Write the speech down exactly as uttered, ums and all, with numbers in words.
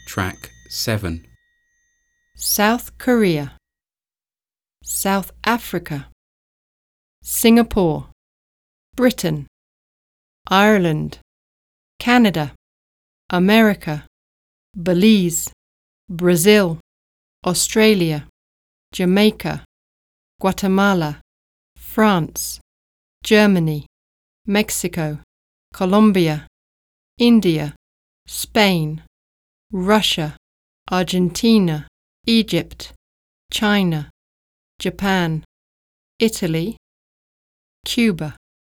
Track seven. South Korea, South Africa, Singapore, Britain, Ireland, Canada, America, Belize, Brazil, Australia, Jamaica, Guatemala, France, Germany, Mexico, Colombia, India, Spain, Russia, Argentina, Egypt, China, Japan, Italy, Cuba.